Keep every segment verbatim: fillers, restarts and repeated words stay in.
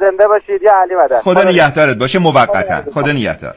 زنده باشید. یا علی مدد. خدا نگهدارت باشه موقتا. خدا نگهدار.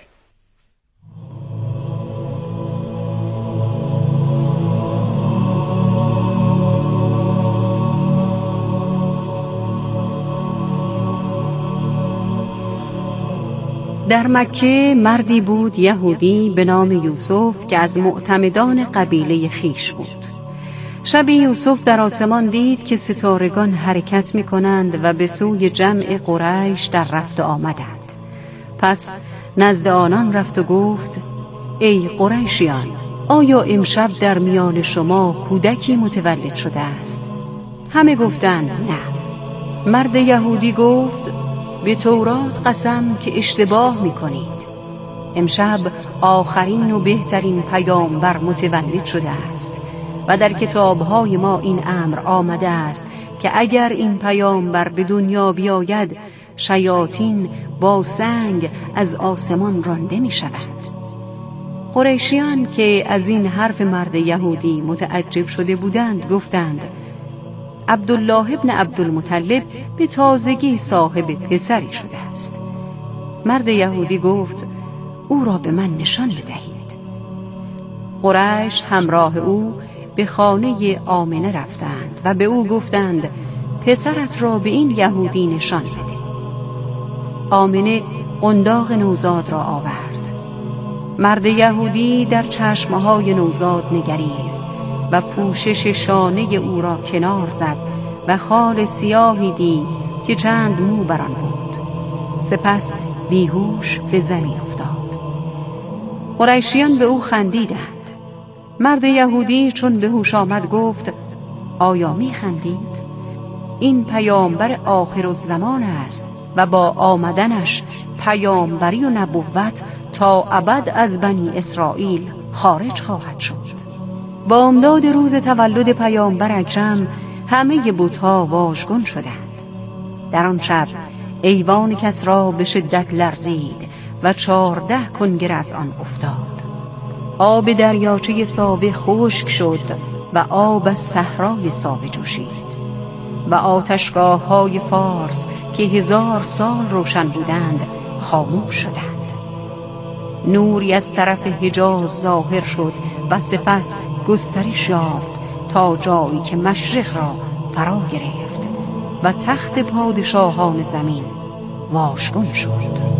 در مکه مردی بود یهودی به نام یوسف که از معتمدان قبیله خیش بود. شبی یوسف در آسمان دید که ستارگان حرکت می کنند و به سوی جمع قریش در رفت آمدند. پس نزد آنان رفت و گفت: ای قریشیان، آیا امشب در میان شما کودکی متولد شده است؟ همه گفتند نه. مرد یهودی گفت: به تورات قسم که اشتباه می کنید. امشب آخرین و بهترین پیامبر متولد شده است و در کتابهای ما این امر آمده است که اگر این پیامبر به دنیا بیاید شیاطین با سنگ از آسمان رانده می شوند. قریشیان که از این حرف مرد یهودی متعجب شده بودند گفتند: عبدالله ابن عبدالمطلب به تازگی صاحب پسری شده است. مرد یهودی گفت: او را به من نشان بدهید. قریش همراه او به خانه آمنه رفتند و به او گفتند: پسرت را به این یهودی نشان بده. آمنه قنداق نوزاد را آورد. مرد یهودی در چشمهای نوزاد نگریست و پوشش شانه او را کنار زد و خال سیاهی دید که چند مو بر آن بود. سپس بیهوش به زمین افتاد. قریشیان به او خندیدند. مرد یهودی چون به هوش آمد گفت: آیا می خندید؟ این پیامبر آخرالزمان است و با آمدنش پیامبری و نبوت تا ابد از بنی اسرائیل خارج خواهد شد. با امداد روز تولد پیامبر اکرم همه بت‌ها واژگون شدند. در آن شب ایوان کسری به شدت لرزید و چهارده کنگر از آن افتاد. آب دریاچه ساوه خشک شد و آب از صحرای ساوه جوشید و آتشگاه‌های فارس که هزار سال روشن بودند خاموش شدند. نوری از طرف حجاز ظاهر شد و سپس گسترش یافت تا جایی که مشرق را فرا گرفت و تخت پادشاهان زمین واژگون شد.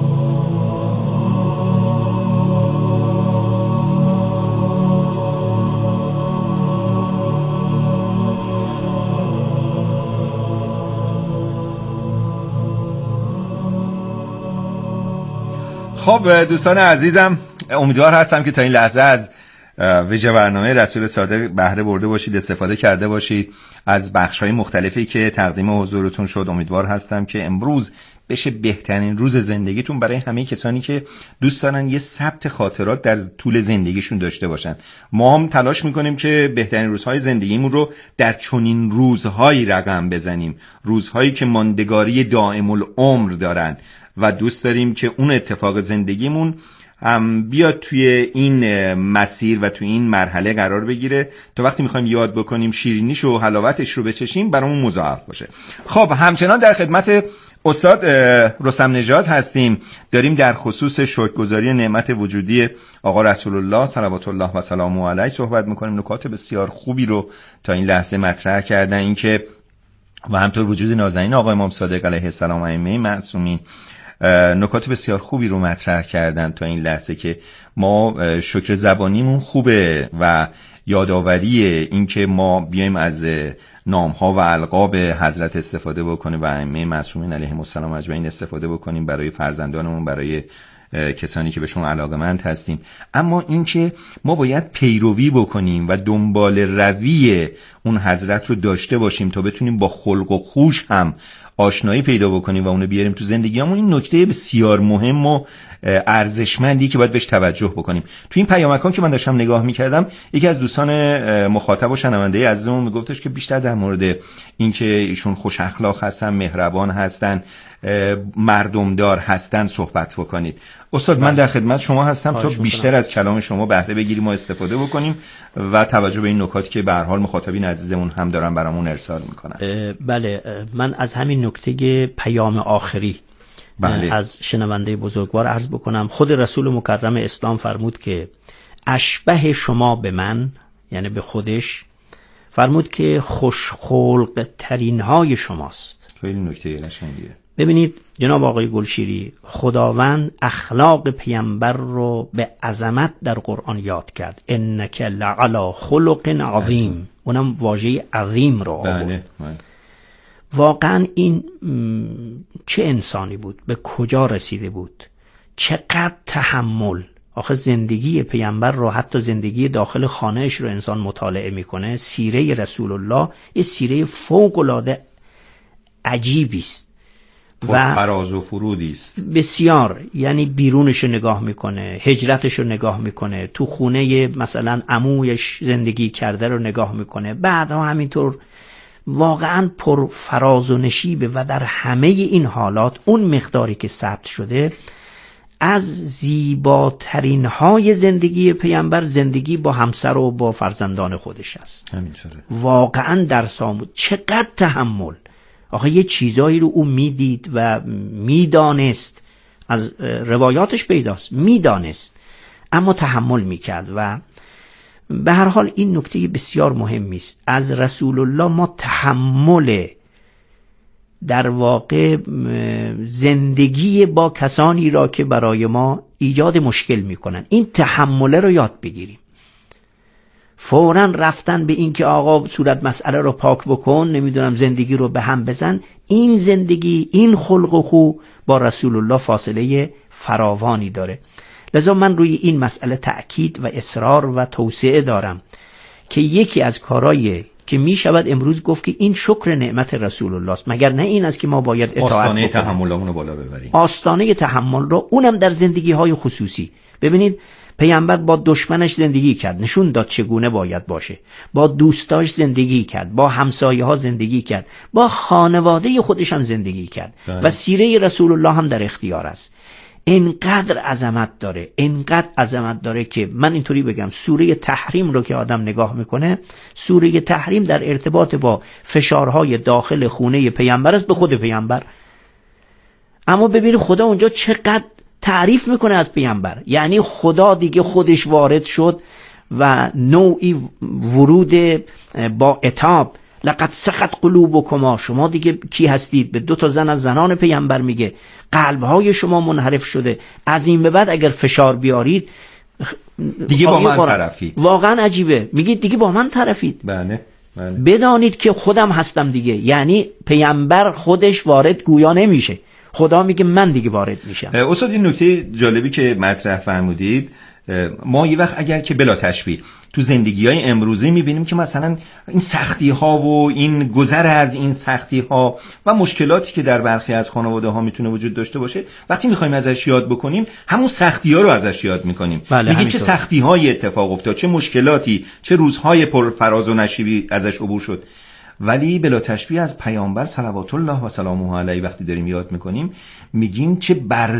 خب دوستان عزیزم، امیدوار هستم که تا این لحظه از ویژه برنامه رسول صادق بهره برده باشید، استفاده کرده باشید از بخش‌های مختلفی که تقدیم حضورتون شد. امیدوار هستم که امروز بشه بهترین روز زندگیتون برای همه کسانی که دوست دارن یه ثبت خاطرات در طول زندگیشون داشته باشن. ما هم تلاش میکنیم که بهترین روزهای زندگیمون رو در چنین روزهایی رقم بزنیم، روزهایی که ماندگاری دائم العمر دارن و دوست داریم که اون اتفاق زندگیمون هم بیاد توی این مسیر و توی این مرحله قرار بگیره تا وقتی میخوایم یاد بکنیم شیرینیش و حلاوتش رو بچشیم برامون مضاعف باشه. خب همچنان در خدمت استاد رستم نژاد هستیم. داریم در خصوص شکرگزاری نعمت وجودی آقا رسول الله صلوات الله و سلامه علیه صحبت میکنیم. نکات بسیار خوبی رو تا این لحظه مطرح کردن، این که و همطور وجود نازنین آقا امام صادق علیه السلام ائمه معصومین نکات بسیار خوبی رو مطرح کردن تا این لحظه که ما شکر زبانیمون خوبه و یادآوری این که ما بیایم از نام‌ها و القاب حضرت استفاده بکنیم و ائمه معصومین علیهم السلام اجمعین استفاده بکنیم برای فرزندانمون، برای کسانی که بهشون علاقه‌مند هستیم. اما این که ما باید پیروی بکنیم و دنبال روی اون حضرت رو داشته باشیم تا بتونیم با خلق و خوش هم آشنایی پیدا بکنیم و اونو بیاریم تو زندگیمون. این نکته بسیار مهم و ارزشمندی که باید بهش توجه بکنیم. تو این پیامکان که من داشتم نگاه میکردم، یکی از دوستان مخاطب و شنونده عزیزمون میگفتش که بیشتر در مورد این که ایشون خوش اخلاق هستن، مهربان هستن، مردمدار هستن صحبت بکنید. استاد من در خدمت شما هستم تا بیشتر از کلام شما بهره بگیریم و استفاده بکنیم و توجه به این نکاتی که به هر حال مخاطبین عزیزمون هم دارن برامون ارسال میکنن. بله، من از همین نکته پیام آخری بله. از شنونده بزرگوار عرض بکنم. خود رسول مکرم اسلام فرمود که اشبه شما به من، یعنی به خودش، فرمود که خوشخلق ترین های شماست. خیلی نکته قشنگیه. ببینید جناب آقای گلشیری، خداوند اخلاق پیامبر رو به عظمت در قرآن یاد کرد. انک لعلی خلق عظیم، اونم واژه عظیم رو آورد. بله. بله. واقعا این چه انسانی بود، به کجا رسیده بود، چقدر تحمل. آخه زندگی پیامبر رو، حتی زندگی داخل خانهش رو انسان مطالعه میکنه. سیره رسول الله یه سیره فوق العاده عجیبی است و فراز و فرودی است بسیار. یعنی بیرونش رو نگاه میکنه، هجرتش رو نگاه میکنه، تو خونه مثلا عمویش زندگی کرده رو نگاه میکنه، بعدها همینطور. واقعا پر فراز و نشیبه و در همه این حالات اون مقداری که ثبت شده از زیباترین های زندگی پیامبر زندگی با همسر و با فرزندان خودش است. همینطوره. واقعا در سامود چقدر تحمل. آخه یه چیزایی رو او میدید و میدانست، از روایاتش پیداست، میدانست اما تحمل میکرد. و به هر حال این نکته بسیار مهمی است. از رسول الله ما تحمل، در واقع زندگی با کسانی را که برای ما ایجاد مشکل میکنن، این تحمل رو یاد بگیریم. فوراً رفتن به این که آقا صورت مسئله رو پاک بکن، نمیدونم زندگی رو به هم بزن، این زندگی، این خلق و خو با رسول الله فاصله فراوانی داره. لذا من روی این مسئله تأکید و اصرار و توسعه دارم که یکی از کارهای که می شود امروز گفت که این شکر نعمت رسول الله است، مگر نه این است که ما باید اطاعت بکنیم، آستانه تحملمون رو بالا ببریم، آستانه تحمل رو، اونم در زندگی های خصوصی. ببینید پیامبر با دشمنش زندگی کرد، نشون داد چگونه باید باشه. با دوستاش زندگی کرد، با همسایه ها زندگی کرد، با خانواده خودش هم زندگی کرد ده. و سیره رسول الله هم در اختیار است. اینقدر عظمت داره، اینقدر عظمت داره که من اینطوری بگم سوره تحریم رو که آدم نگاه میکنه، سوره تحریم در ارتباط با فشارهای داخل خونه پیامبر است، به خود پیامبر. اما ببینید خدا اونجا چقدر تعریف میکنه از پیامبر. یعنی خدا دیگه خودش وارد شد و نوعی ورود با عتاب. لقد سخط قلوبکما، شما دیگه کی هستید؟ به دو تا زن از زنان پیامبر میگه قلبهای شما منحرف شده، از این به بعد اگر فشار بیارید دیگه با من طرفید. واقعا عجیبه، میگید دیگه با من طرفید. بله بله. بدانید که خودم هستم دیگه. یعنی پیامبر خودش وارد گویا نمیشه، خدا میگه من دیگه وارد میشم. استاد این نکته جالبی که مطرح فرمودید، ما یه وقت اگر که بلا تشبیه تو زندگی های امروزی میبینیم که مثلا این سختی ها و این گذر از این سختی ها و مشکلاتی که در برخی از خانواده ها میتونه وجود داشته باشه، وقتی میخوایم ازش یاد بکنیم همون سختی ها رو ازش یاد میکنیم. بله، میگیم چه سختی های اتفاق افتاد، چه مشکلاتی، چه روزهای پر فراز و نشیبی ازش عبور شد. ولی بلا تشبیه از پیامبر صلوات الله و سلامه علیه وقتی داریم یاد میکنیم، میگیم چه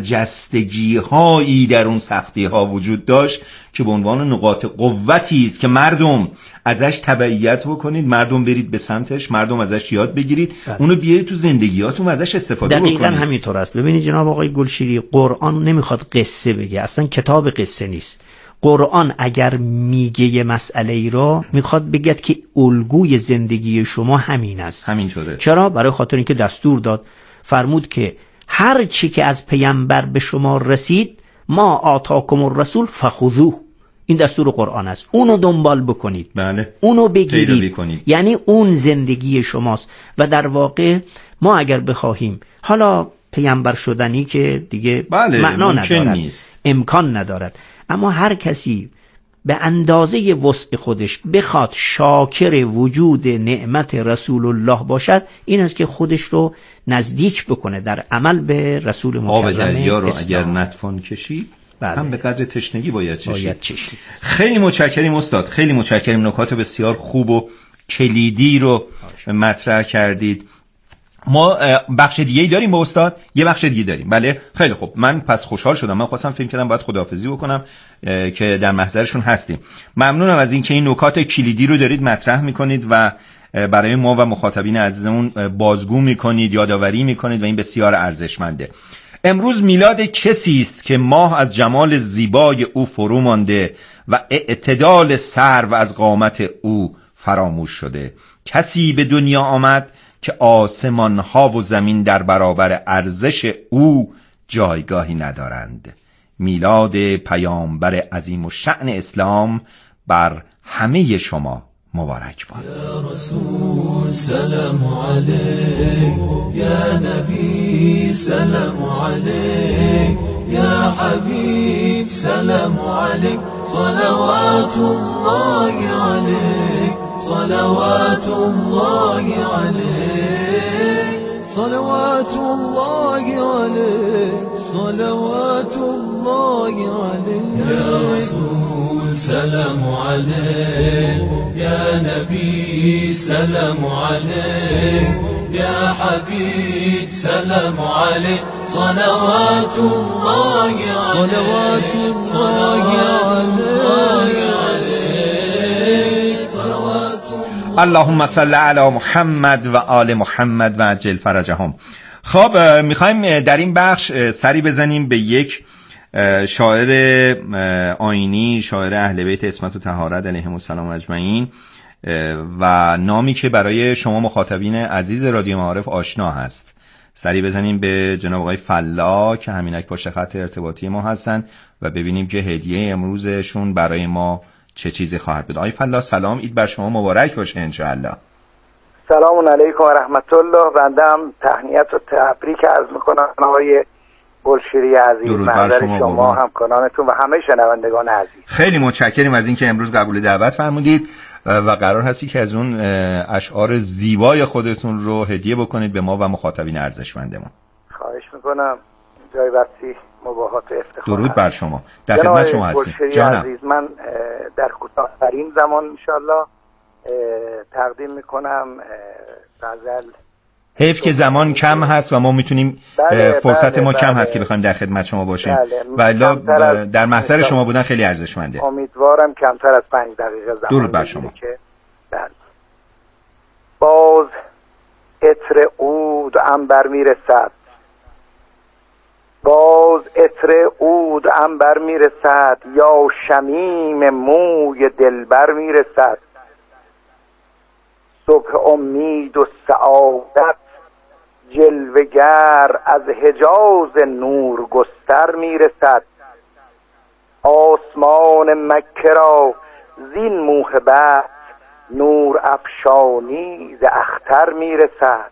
برجستگی هایی در اون سختی ها وجود داشت که به عنوان نقاط قوتی است که مردم ازش تبعیت بکنید، مردم برید به سمتش، مردم ازش یاد بگیرید، بله. اونو بیارید تو زندگیاتون و ازش استفاده بکنید. دقیقاً همینطور است. ببینید جناب آقای گلشیری، قرآن نمیخواد قصه بگه، اصلا کتاب قصه نیست. قرآن اگر میگه یه مسئله ای رو میخواد بگه که الگوی زندگی شما همین است. همینطوره. چرا؟ برای خاطر اینکه دستور داد، فرمود که هر چی که از پیامبر به شما رسید، ما آتاکم الرسول فخذوه، این دستور قرآن است، اونو دنبال بکنید. بله. اونو بگیرید. یعنی اون زندگی شماست. و در واقع ما اگر بخواهیم، حالا پیامبر شدنی که دیگه بله، معنا ندارد، نیست. امکان ندارد، اما هر کسی به اندازه وسع خودش بخواد شاکر وجود نعمت رسول الله باشد، این است که خودش رو نزدیک بکنه در عمل به رسول مکرم. آب دریا رو اگر نتوان کشید، بله. هم به قدر تشنگی باید چشید. باید چشید. خیلی متشکریم استاد، خیلی متشکریم، نکات بسیار خوب و کلیدی رو مطرح کردید. ما بخش دیگه‌ای داریم با استاد؟ یه بخش دیگه داریم. بله خیلی خوب، من پس خوشحال شدم. من خواستم فکر کردم باید خداحافظی بکنم که در محضرشون هستیم. ممنونم از اینکه این نکات کلیدی رو دارید مطرح میکنید و برای ما و مخاطبین عزیزمون بازگو میکنید، یادآوری میکنید و این بسیار ارزشمنده. امروز میلاد کسی است که ماه از جمال زیبای او فرو مانده و اعتدال سرو از قامت او فراموش شده. کسی به دنیا آمد که آسمان ها و زمین در برابر ارزش او جایگاهی ندارند. میلاد پیامبر عظیم الشأن اسلام بر همه شما مبارک باد. یا رسول سلام علیک، یا نبی سلام علیک، یا حبیب سلام علیک، صلوات الله علیک، صلوات الله علیک، صلوات الله علیک، صلوات الله علیک. یا رسول سلام علیک، یا نبی سلام علیک، یا حبیب سلام علیک، صلوات الله علیک، صلوات الله علیک، صلوات الله. اللهم صل علی محمد و آل محمد و عجل فرجهم. خب میخوایم در این بخش سری بزنیم به یک شاعر آیینی، شاعر اهل بیت عصمت و طهارت علیهم السلام اجمعین و نامی که برای شما مخاطبین عزیز رادیو معارف آشنا هست. سری بزنیم به جناب آقای فلا که همینک پشت خط ارتباطی ما هستن و ببینیم که هدیه امروزشون برای ما چه چیزی خواهد بود. آقای فلا سلام، عید بر شما مبارک باشه انشاءالله. سلام علیکم و رحمت الله. بنده هم تهنیت و تبریک عرض میکنم آقای گلشیری عزیز، درود بر شما, شما همکارانتون و همه شنوندگان عزیز. خیلی متشکریم از اینکه امروز قبول دعوت فرمودید و قرار هستی که از اون اشعار زیبای خودتون رو هدیه بکنید به ما و مخاطبین ارزشمندمون. خواهش میکنم. جای بسی مباهات و افتخار. درود بر شما. در خدمت شما هستیم. جانم عزیز، من در کوتاه‌ترین زمان انشالله تقدیم میکنم غزل. حیف که زمان کم هست و ما میتونیم بله، فرصت بله، ما بله. کم هست که بخوایم در خدمت شما باشیم. بله. ولی در محضر شما بودن خیلی ارزشمنده. امیدوارم کمتر از پنج دقیقه زمان. درود بر شما. که بله. باز عطر عود عنبر میرسد، باز عطر عود عنبر میرسد، یا شمیم موی دلبر میرسد. صبح امید و سعادت جلوگر از حجاز نور گستر میرسد. آسمان مکه را زین موهبت نور افشانی ز اختر میرسد.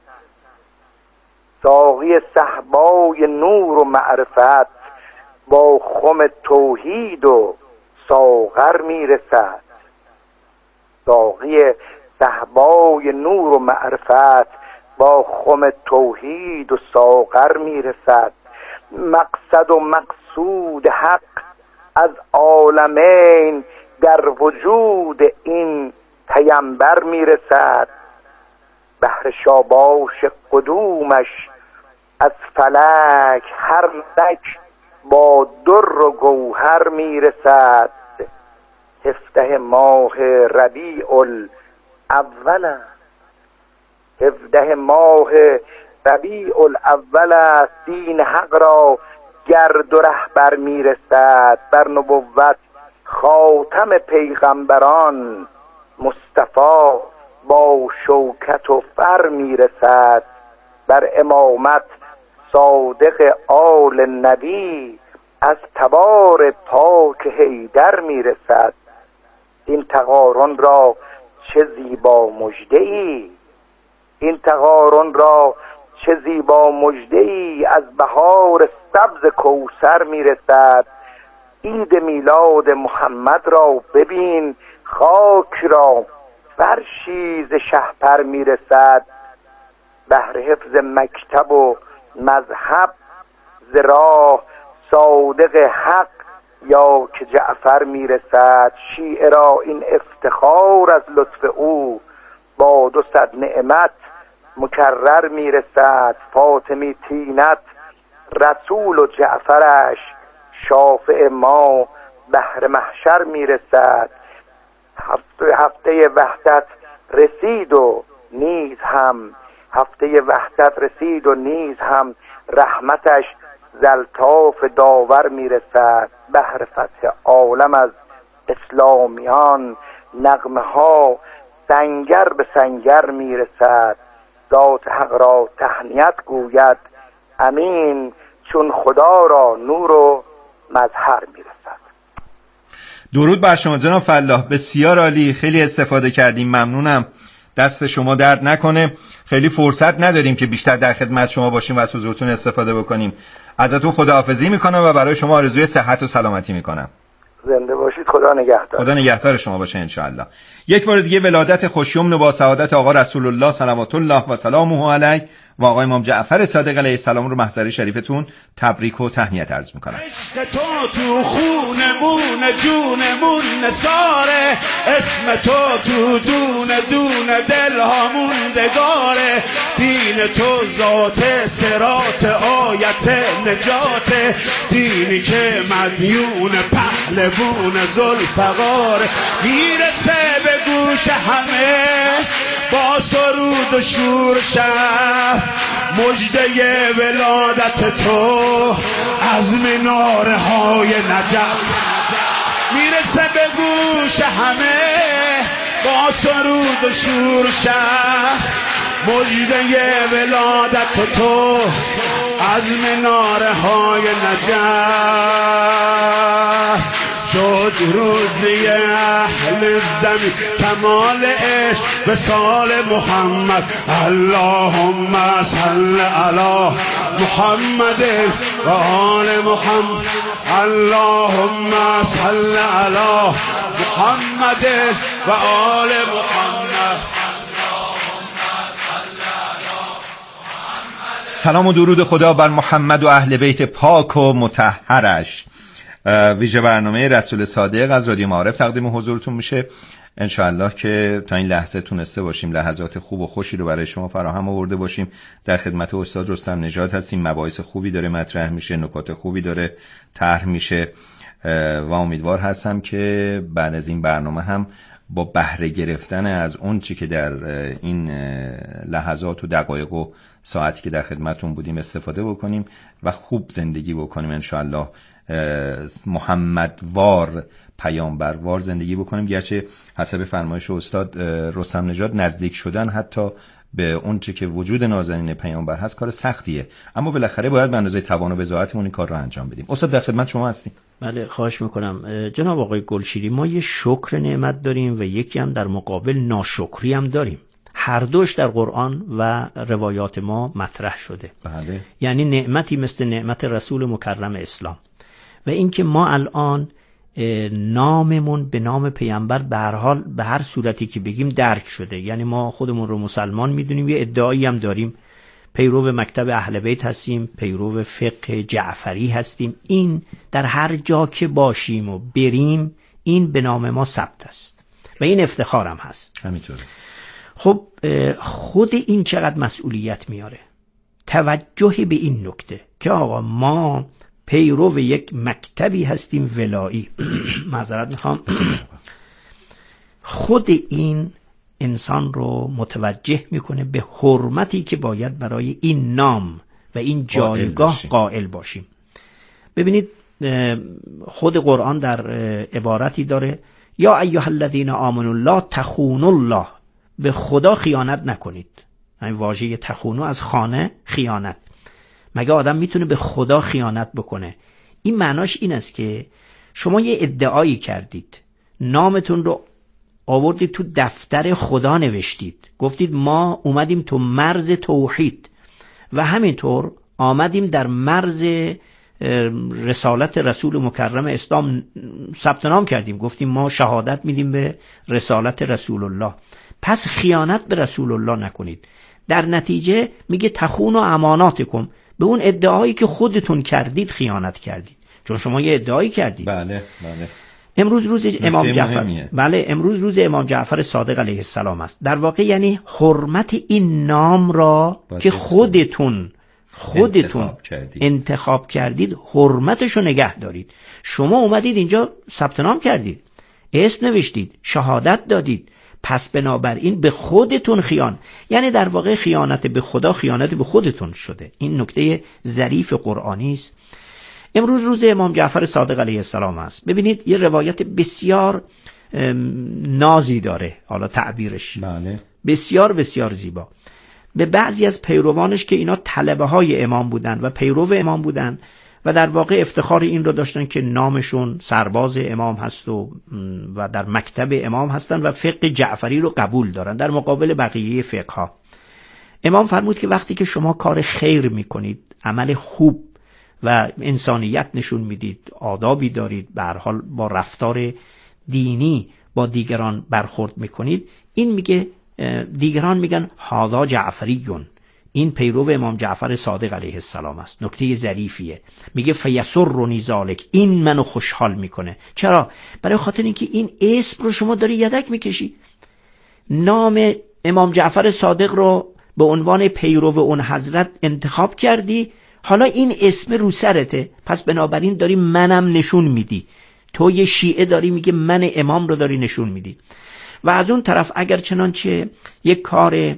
ساقی صهبای نور و معرفت با خم توحید و ساغر میرسد. ساقی صهبای نور و معرفت با خم توحید و ساغر میرسد. مقصد و مقصود حق از عالمین در وجود این پیمبر میرسد. بهر شاباش قدومش از فلک هر ملک با در و گوهر میرسد. هفده ماه ربیع الاول هفده ماه ربیع الاول است، دین حق را گرد و رهبر میرسد. بر نبوت خاتم پیغمبران مصطفی با شوکت و فر میرسد. بر امامت صادق آل نبی از تبار پاک حیدر میرسد. این تقارن را چه زیبا مژده ای، این تقارن را چه زیبا مژده ای، از بهار سبز کوثر میرسد. عید میلاد محمد را ببین، خاک را فرشی ز شهپر میرسد. بهر حفظ مکتب و مذهب ز راه صادق حق یا که جعفر میرسد. شیعه را این افتخار از لطف او با دو صد نعمت مکرر میرسد. فاطمی تینت رسول و جعفرش شافع ما بهر محشر میرسد. هفته هفته وحدت رسید و نیز هم هفته وحدت رسید و نیز هم رحمتش زلطاف داور میرسد. بهر فتح عالم از اسلامیان نغمه ها سنگر به سنگر میرسد. ذات حق را تهنیت گوید امین چون خدا را نور و مظهر میرسد. درود بر شما جناب فلاح، بسیار عالی، خیلی استفاده کردیم، ممنونم، دست شما درد نکنه. خیلی فرصت نداریم که بیشتر در خدمت شما باشیم و از حضورتون استفاده بکنیم. ازتون خداحافظی میکنم و برای شما آرزوی صحت و سلامتی میکنم. زنده باشید، خدا نگهدار. خدا نگهدار شما باشه انشاءالله. یک بار دیگه ولادت خوشیمن با سعادت آقا رسول الله صلوات الله و سلامه علیه و آقای امام جعفر صادق علیه السلام رو محضر شریفتون تبریک و تهنیت عرض میکنم. عشق تو تو خونمون جونمون نثاره، اسم تو تو دون دون دلهامون دگاره، دین تو ذات صراط آیت نجات، دینی که مدیون پهلوون ذوالفقار، میرسه به گوش همه با سرود و شور شب، مژده ولادت تو از مناره های نجف، میرسه به گوش همه با سرود و شور شب، مژده ولادت تو از مناره های نجف. شد روزی اهل زمین کمال عشق به سال محمد، اللهم صل علی محمد و آل محمد، اللهم صل علی محمد و آل محمد. سلام و درود خدا بر محمد و اهل بیت پاک و مطهرش. ویژه برنامه رسول صادق از رادیو معارف تقدیم حضورتون میشه. انشاءالله که تا این لحظه تونسته باشیم لحظات خوب و خوشی رو برای شما فراهم آورده باشیم. در خدمت استاد رستم نژاد هستیم، مباحث خوبی داره مطرح میشه، نکات خوبی داره طرح میشه و امیدوار هستم که بعد از این برنامه هم با بهره گرفتن از اون چی که در این لحظات و دقایق و ساعتی که در خدمتون بودیم استفاده بکنیم و خوب زندگی بکنیم. انشاءالله محمدوار پیامبروار زندگی بکنیم، گرچه حسب فرمایش استاد رستم نژاد نزدیک شدن حتی به اون چه که وجود نازنین پیامبر هست کار سختیه، اما بالاخره باید به اندازه توان و بضاعتمون این کار رو انجام بدیم. استاد در خدمت شما هستیم. بله خواهش میکنم. جناب آقای گلشیری، ما یه شکر نعمت داریم و یکی هم در مقابل ناشکری هم داریم. هر دوش در قرآن و روایات ما مطرح شده. بله. یعنی نعمتی مثل نعمت رسول مکرم اسلام و اینکه ما الان ناممون به نام پیامبر به هر حال به هر صورتی که بگیم درک شده. یعنی ما خودمون رو مسلمان میدونیم، یه ادعایی هم داریم، پیرو مکتب اهل بیت هستیم، پیرو فقه جعفری هستیم. این در هر جا که باشیم و بریم این به نام ما ثبت است و این افتخارم هست. همینطوره. خب خود این چقدر مسئولیت میاره. توجه به این نکته که آقا ما پیرو یک مکتبی هستیم ولایی. معذرت میخوام. خود این انسان رو متوجه میکنه به حرمتی که باید برای این نام و این جایگاه قائل باشیم. ببینید خود قرآن در عبارتی داره یا ایها الذین آمنوا لا تخونوا الله، به خدا خیانت نکنید. این واژه تخونو از خانه خیانت. مگه آدم میتونه به خدا خیانت بکنه؟ این معناش این است که شما یه ادعایی کردید، نامتون رو آوردید تو دفتر خدا نوشتید، گفتید ما اومدیم تو مرز توحید و همینطور آمدیم در مرز رسالت رسول مکرم اسلام ثبت نام کردیم، گفتیم ما شهادت میدیم به رسالت رسول الله. پس خیانت به رسول الله نکنید. در نتیجه میگه تخون و اماناتکم، به اون ادعایی که خودتون کردید خیانت کردید، چون شما یه ادعایی کردید. بله بله. امروز روز امام جعفر بله امروز روز امام جعفر صادق علیه السلام است. در واقع یعنی حرمت این نام را که خودتون خودتون انتخاب کردید. انتخاب کردید حرمتش رو نگه دارید. شما اومدید اینجا ثبت نام کردید، اسم نوشتید، شهادت دادید، پس بنابراین به خودتون خیانت، یعنی در واقع خیانت به خدا خیانت به خودتون شده. این نکته ظریف قرآنی است. امروز روز امام جعفر صادق علیه السلام است. ببینید یه روایت بسیار نازی داره، حالا تعبیرش بله. بسیار بسیار زیبا. به بعضی از پیروانش که اینا طلبه های امام بودن و پیرو امام بودن و در واقع افتخار این رو داشتن که نامشون سرباز امام هست و و در مکتب امام هستن و فقه جعفری رو قبول دارن در مقابل بقیه فقه ها. امام فرمود که وقتی که شما کار خیر میکنید، عمل خوب و انسانیت نشون میدید، آدابی دارید، به هر حال با رفتار دینی با دیگران برخورد میکنید، این میگه دیگران میگن هذا جعفریون، این پیرو امام جعفر صادق علیه السلام است. نکته ظریفیه. میگه فیسرنی ذالک، این منو خوشحال میکنه. چرا؟ برای خاطر اینکه این اسم رو شما داری یدک میکشی، نام امام جعفر صادق رو به عنوان پیرو اون حضرت انتخاب کردی، حالا این اسم رو سرته، پس بنابراین داری منم نشون میدی. تو یه شیعه داری میگه من امام رو داری نشون میدی. و از اون طرف اگر چنانچه یک کار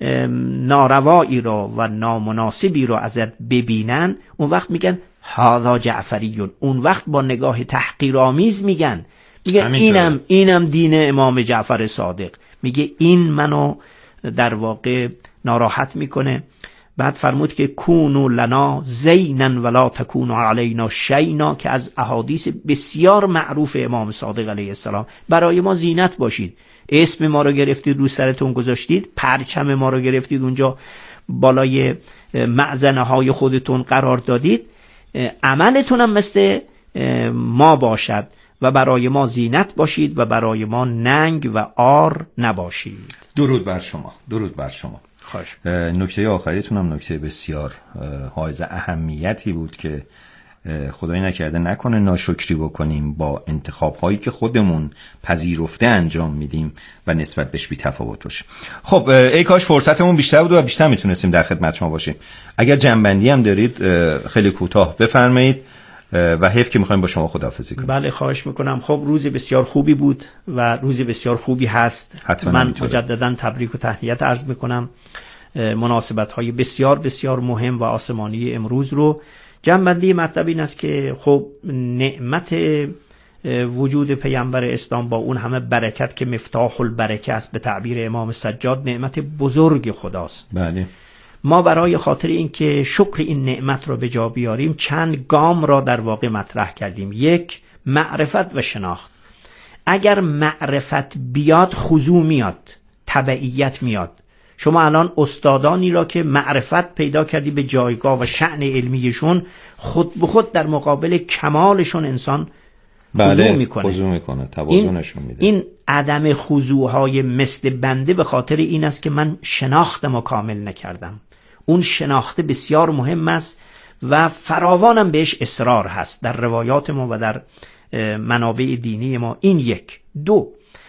ناروایی رو و نامناسبی رو ازت ببینن، اون وقت میگن هذا جعفریون، اون وقت با نگاه تحقیرآمیز میگن میگن اینم اینم دین امام جعفر صادق. میگه این منو در واقع ناراحت میکنه. بعد فرمود که کونو لنا زینا ولا تکونو علینا شینا، که از احادیث بسیار معروف امام صادق علیه السلام، برای ما زینت باشید. اسم ما رو گرفتید رو سرتون گذاشتید، پرچم ما رو گرفتید اونجا بالای معزنه های خودتون قرار دادید، عملتون هم مثل ما باشد و برای ما زینت باشید و برای ما ننگ و عار نباشید. درود بر شما. درود بر شما. خواهش. نکته آخریتون هم نکته بسیار حائز اهمیتی بود که خدای نکرده نکنه ناشکری بکنیم با انتخاب هایی که خودمون پذیرفته انجام میدیم و نسبت بهش بی تفاوت باشه. خب ای کاش فرصتمون بیشتر بود و بیشتر میتونستیم در خدمت شما باشیم. اگر جنبندی هم دارید خیلی کوتاه بفرمایید و حیف که میخوایم با شما خداحافظی کنیم. بله خواهش میکنم. خب روز بسیار خوبی بود و روز بسیار خوبی هست. من مجددا تبریک و تهنیت عرض میکنم. مناسبت های بسیار بسیار مهم و آسمانی امروز رو. جنبندی مطلب این است که خب نعمت وجود پیامبر اسلام با اون همه برکت که مفتاح البرکه است به تعبیر امام سجاد، نعمت بزرگ خداست. بله. ما برای خاطر اینکه شکر این نعمت رو به جا بیاریم چند گام را در واقع مطرح کردیم. یک، معرفت و شناخت. اگر معرفت بیاد خضوع میاد، تبعیت میاد. شما الان استادانی را که معرفت پیدا کردی به جایگاه و شأن علمیشون، خود به خود در مقابل کمالشون انسان خضوع میکنه. خضوع میکنه، توازنشون میده. این عدم خضوعهای مثل بنده به خاطر این است که من شناختم و کامل نکردم. اون شناخته بسیار مهم است و فراوانم بهش اصرار هست در روایات ما و در منابع دینی ما. این یک. دو،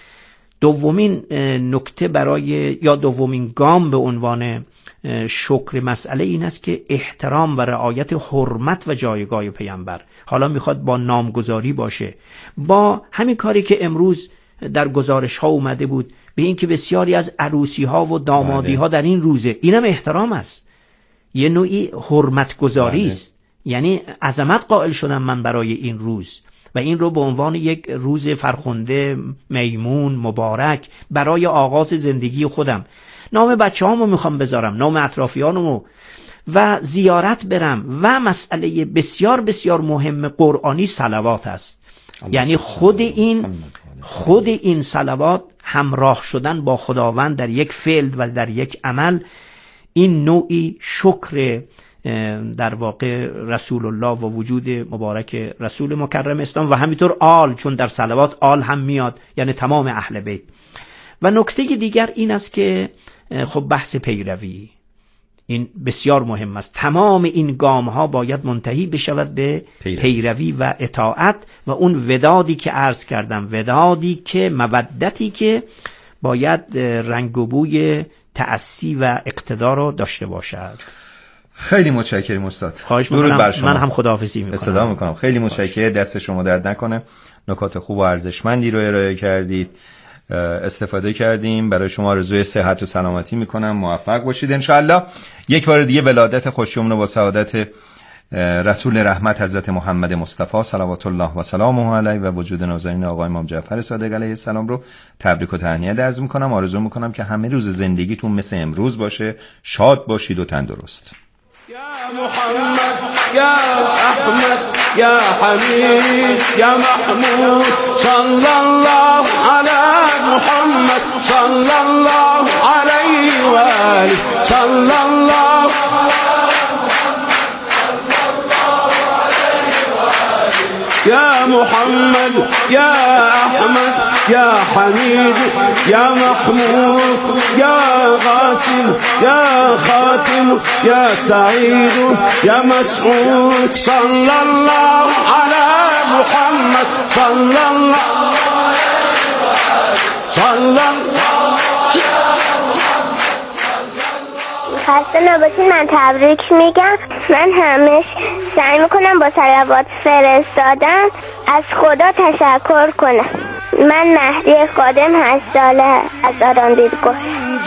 دومین نکته برای یا دومین گام به عنوان شکر مسئله این است که احترام و رعایت حرمت و جایگاه پیامبر، حالا میخواد با نامگذاری باشه، با همین کاری که امروز در گزارش ها اومده بود به این که بسیاری از عروسی ها و دامادی ها در این روزه، اینم احترام است، یه نوعی حرمت گذاری است. یعنی عظمت قائل شدم من برای این روز و این رو به عنوان یک روز فرخنده، میمون، مبارک برای آغاز زندگی خودم، نام بچه هامو میخوام بذارم، نام اطرافیانمو و زیارت برم. و مسئله بسیار بسیار مهم قرآنی صلوات است. یعنی خود این خود این صلوات، همراه شدن با خداوند در یک فعل و در یک عمل، این نوعی شکر در واقع رسول الله و وجود مبارک رسول مکرم اسلام و همینطور آل، چون در صلوات آل هم میاد، یعنی تمام اهل بیت. و نکته دیگر این است که خب بحث پیروی، این بسیار مهم است. تمام این گام ها باید منتهی بشود به پیروی و اطاعت و اون ودادی که عرض کردم، ودادی که مودتی که باید رنگ و بوی تأسی و اقتدار رو داشته باشد. خیلی متشکرم استاد. خواهش می‌کنم. من هم خداحافظی می‌کنم. استفاده می‌کنم. خیلی متشکرم. دست شما درد نکنه. نکات خوب و ارزشمندی رو ارائه کردید استفاده کردیم. برای شما آرزوی صحت و سلامتی میکنم، موفق باشید انشاءالله. یک بار دیگه ولادت خوشیمن و سعادت رسول رحمت حضرت محمد مصطفی صلوات الله و سلامه علیه و وجود نازنین آقای امام جعفر صادق علیه السلام رو تبریک و تهنیت عرض میکنم. آرزو میکنم که همه روز زندگیتون مثل امروز باشه، شاد باشید و تندرست. یا محمد یا احمد یا حمید یا محمود صلی الله علی محمد صلی الله علیه و آله صلی الله يا محمد يا أحمد يا حميد يا محمود يا غاسم يا خاتم يا سعيد يا مسعود صلى الله على محمد صلى الله صلى الله. خسته نباشید. من تبریک میگم. من همیشه سعی میکنم با صلوات فرستادن از خدا تشکر کنم. من مهدی خادم هشت ساله از آران دیدگاه.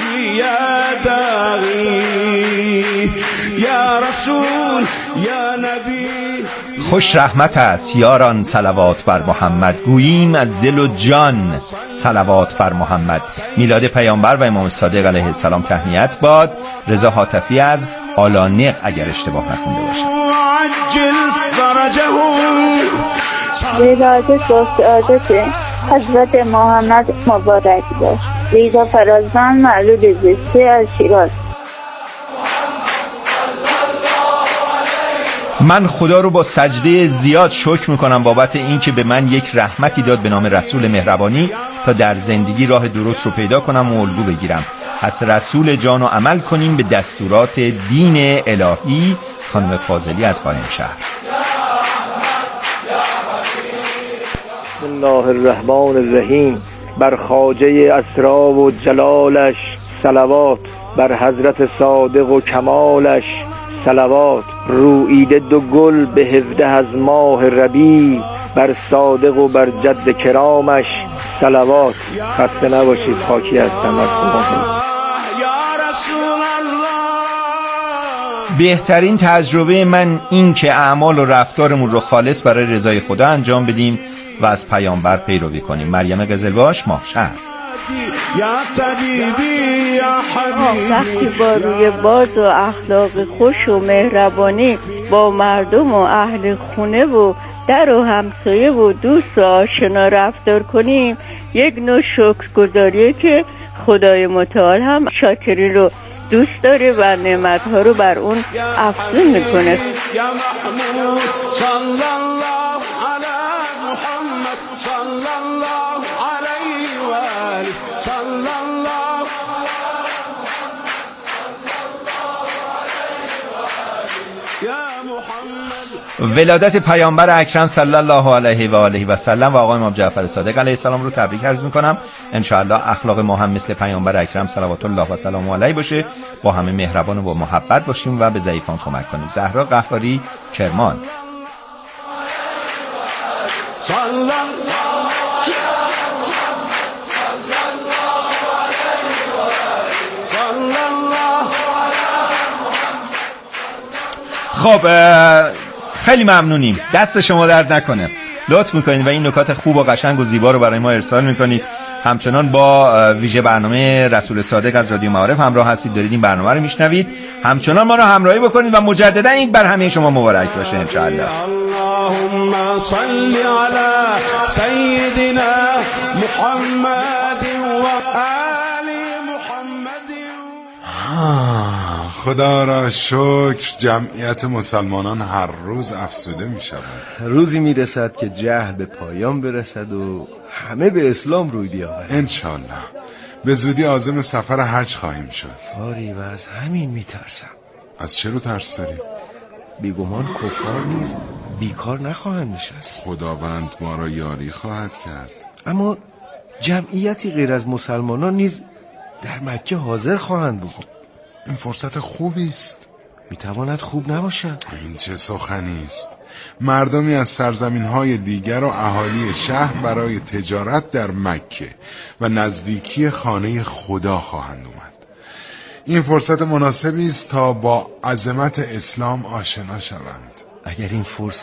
یا رسول یا نبی خوش رحمت است یاران صلوات بر محمد، گوییم از دل و جان صلوات بر محمد. میلاد پیامبر و امام صادق علیه السلام تهنیت باد. رضا حاتفی از آلانق اگر اشتباه نخونده باشم. ولادت با سعادت حضرت محمد مبارک باش. ریزا فرازان معلول زشتی از شیراز. من خدا رو با سجده زیاد شکر میکنم بابت این که به من یک رحمتی داد به نام رسول مهربانی تا در زندگی راه درست رو پیدا کنم و الگو بگیرم. پس رسول جان و عمل کنیم به دستورات دین الهی. خانم فاضلی از قائمشهر. بسم الله الرحمن الرحیم. بر خواجه اسرار و جلالش صلوات، بر حضرت صادق و کمالش صلوات. رویده دو گل به هفده از ماه ربیع، بر صادق و بر جد کرامش صلوات. خسته نباشید. خاکی هستم از خدا. بهترین تجربه من این که اعمال و رفتارمون رو خالص برای رضای خدا انجام بدیم و از پیامبر پیروی کنیم. مریم قزلباش، ماهشهر. وقتی با روی باز و اخلاق خوش و مهربانی با مردم و اهل خونه و در و همسایه و دوست و آشنا رفتار کنیم، یک نوع شکرگزاریه که خدای متعال هم شاکری رو دوست داره و نعمتها رو بر اون افزون میکنه. یا محمود صلی الله علی محمد صلی الله علیه و آله صلی الله. ولادت پیامبر اکرم صلی الله علیه و آله و سلم و آقای امام جعفر صادق علیه السلام رو تبریک عرض میکنم. انشاءالله اخلاق ما هم مثل پیامبر اکرم صلوات الله و سلام علیه باشه، با همه مهربان و با محبت باشیم و به ضعیفان کمک کنیم. زهرا قهاری، کرمان. خب خیلی ممنونیم، دست شما درد نکنه، لطف میکنید و این نکات خوب و قشنگ و زیبا رو برای ما ارسال میکنید. همچنان با ویژه برنامه رسول صادق از رادیو معارف همراه هستید، دارید این برنامه رو میشنوید. همچنان ما رو همراهی بکنید و مجددا این بر همه شما مبارک باشه انشاءالله. اللهم صل علی سیدنا محمد و آل محمد. خدا را شکر جمعیت مسلمانان هر روز افزوده می شود. روزی می رسد که جهل به پایان برسد و همه به اسلام روی بیاورند. انشالله به زودی عازم سفر حج خواهیم شد. آری و از همین می ترسم. از چه رو ترس داری؟ بیگمان کفار نیز بیکار نخواهند نشست. خداوند ما را یاری خواهد کرد. اما جمعیتی غیر از مسلمانان نیز در مکه حاضر خواهند بود. این فرصت خوبی است. میتواند خوب نباشد. این چه سخنی است؟ مردمی از سرزمین‌های دیگر و اهالی شهر برای تجارت در مکه و نزدیکی خانه خدا خواهند اومد. این فرصت مناسبی است تا با عظمت اسلام آشنا شوند. اگر این فرصت